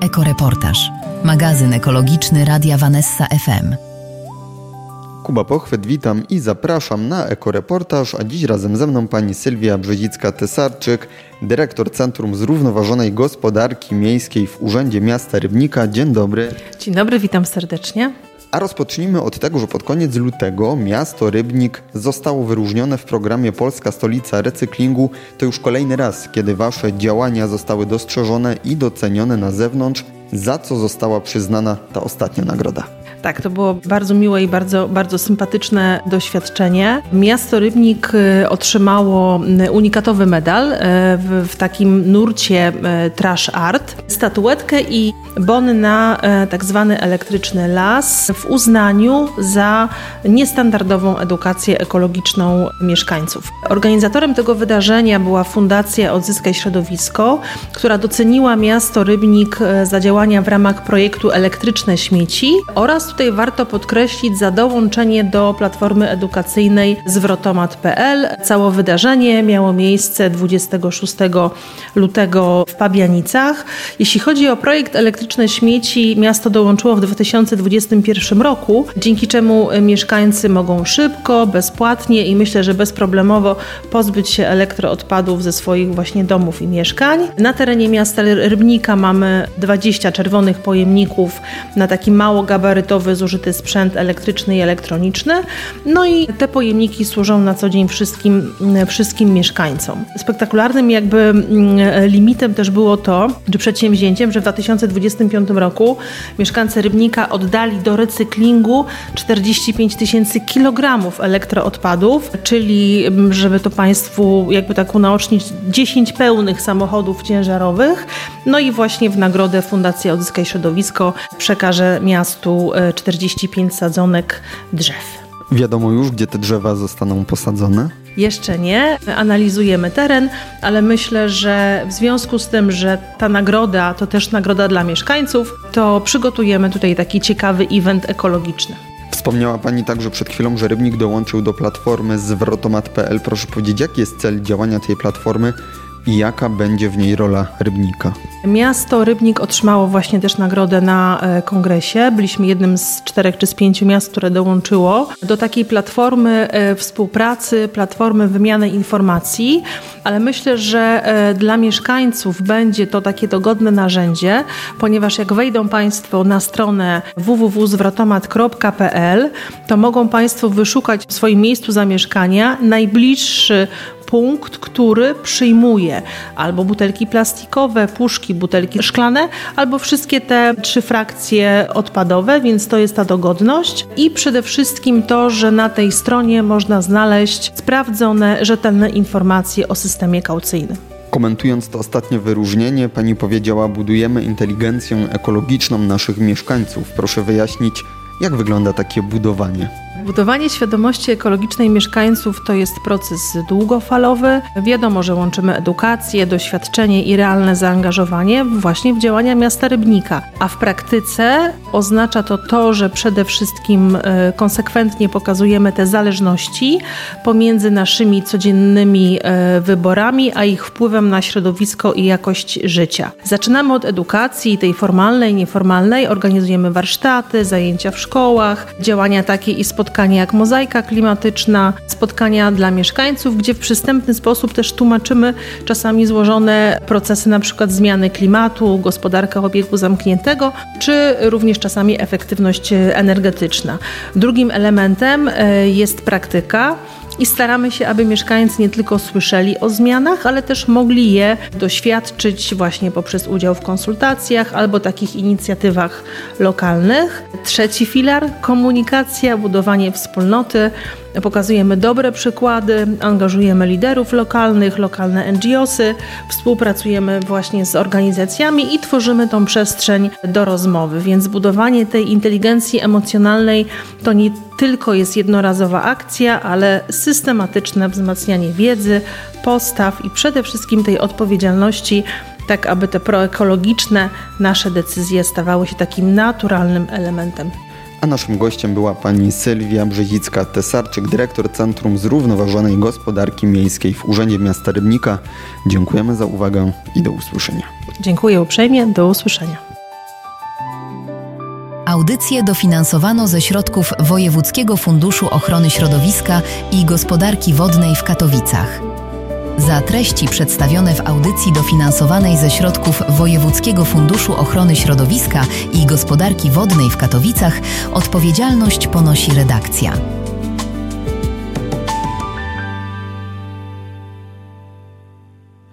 Ekoreportaż. Magazyn ekologiczny Radia Vanessa FM. Kuba Pochwyt, witam i zapraszam na Ekoreportaż, a dziś razem ze mną pani Sylwia Brzezicka-Tesarczyk, dyrektor Centrum Zrównoważonej Gospodarki Miejskiej w Urzędzie Miasta Rybnika. Dzień dobry. Dzień dobry, witam serdecznie. A rozpocznijmy od tego, że pod koniec lutego miasto Rybnik zostało wyróżnione w programie Polska Stolica Recyklingu. To już kolejny raz, kiedy wasze działania zostały dostrzeżone i docenione na zewnątrz, za co została przyznana ta ostatnia nagroda. Tak, to było bardzo miłe i bardzo sympatyczne doświadczenie. Miasto Rybnik otrzymało unikatowy medal w takim nurcie trash art, statuetkę i bon na tak zwany elektryczny las w uznaniu za niestandardową edukację ekologiczną mieszkańców. Organizatorem tego wydarzenia była Fundacja Odzyskaj Środowisko, która doceniła miasto Rybnik za działania w ramach projektu Elektryczne Śmieci oraz tutaj warto podkreślić za dołączenie do platformy edukacyjnej zwrotomat.pl. Całe wydarzenie miało miejsce 26 lutego w Pabianicach. Jeśli chodzi o projekt Elektryczne Śmieci, miasto dołączyło w 2021 roku, dzięki czemu mieszkańcy mogą szybko, bezpłatnie i myślę, że bezproblemowo pozbyć się elektroodpadów ze swoich właśnie domów i mieszkań. Na terenie miasta Rybnika mamy 20 czerwonych pojemników na taki mało gabarytowy, zużyty sprzęt elektryczny i elektroniczny. No i te pojemniki służą na co dzień wszystkim mieszkańcom. Spektakularnym limitem też było to, czy przedsięwzięciem, że w 2025 roku mieszkańcy Rybnika oddali do recyklingu 45 000 kilogramów elektroodpadów, czyli żeby to Państwu tak unaocznić, 10 pełnych samochodów ciężarowych. No i właśnie w nagrodę Fundacja Odzyskaj Środowisko przekaże miastu 45 sadzonek drzew. Wiadomo już, gdzie te drzewa zostaną posadzone? Jeszcze nie. Analizujemy teren, ale myślę, że w związku z tym, że ta nagroda to też nagroda dla mieszkańców, to przygotujemy tutaj taki ciekawy event ekologiczny. Wspomniała Pani także przed chwilą, że Rybnik dołączył do platformy zwrotomat.pl. Proszę powiedzieć, jaki jest cel działania tej platformy i jaka będzie w niej rola Rybnika? Miasto Rybnik otrzymało właśnie też nagrodę na kongresie. Byliśmy jednym z 4 czy z 5 miast, które dołączyło do takiej platformy współpracy, platformy wymiany informacji, ale myślę, że dla mieszkańców będzie to takie dogodne narzędzie, ponieważ jak wejdą Państwo na stronę www.zwrotomat.pl, to mogą Państwo wyszukać w swoim miejscu zamieszkania najbliższy punkt, który przyjmuje albo butelki plastikowe, puszki, butelki szklane, albo wszystkie te 3 frakcje odpadowe, więc to jest ta dogodność. I przede wszystkim to, że na tej stronie można znaleźć sprawdzone, rzetelne informacje o systemie kaucyjnym. Komentując to ostatnie wyróżnienie, Pani powiedziała, budujemy inteligencję ekologiczną naszych mieszkańców. Proszę wyjaśnić, jak wygląda takie budowanie? Budowanie świadomości ekologicznej mieszkańców to jest proces długofalowy. Wiadomo, że łączymy edukację, doświadczenie i realne zaangażowanie właśnie w działania miasta Rybnika. A w praktyce oznacza to, że przede wszystkim konsekwentnie pokazujemy te zależności pomiędzy naszymi codziennymi wyborami, a ich wpływem na środowisko i jakość życia. Zaczynamy od edukacji, tej formalnej, nieformalnej. Organizujemy warsztaty, zajęcia w szkołach, działania takie i spotkania jak mozaika klimatyczna, spotkania dla mieszkańców, gdzie w przystępny sposób też tłumaczymy czasami złożone procesy, na przykład zmiany klimatu, gospodarka obiegu zamkniętego, czy również czasami efektywność energetyczna. Drugim elementem jest praktyka. I staramy się, aby mieszkańcy nie tylko słyszeli o zmianach, ale też mogli je doświadczyć właśnie poprzez udział w konsultacjach albo takich inicjatywach lokalnych. 3 filar, komunikacja, budowanie wspólnoty. Pokazujemy dobre przykłady, angażujemy liderów lokalnych, lokalne NGO-sy, współpracujemy właśnie z organizacjami i tworzymy tą przestrzeń do rozmowy. Więc budowanie tej inteligencji emocjonalnej to nie tylko jest jednorazowa akcja, ale systematyczne wzmacnianie wiedzy, postaw i przede wszystkim tej odpowiedzialności, tak aby te proekologiczne nasze decyzje stawały się takim naturalnym elementem. A naszym gościem była pani Sylwia Brzezicka-Tesarczyk, dyrektor Centrum Zrównoważonej Gospodarki Miejskiej w Urzędzie Miasta Rybnika. Dziękujemy za uwagę i do usłyszenia. Dziękuję uprzejmie, do usłyszenia. Audycję dofinansowano ze środków Wojewódzkiego Funduszu Ochrony Środowiska i Gospodarki Wodnej w Katowicach. Za treści przedstawione w audycji dofinansowanej ze środków Wojewódzkiego Funduszu Ochrony Środowiska i Gospodarki Wodnej w Katowicach odpowiedzialność ponosi redakcja.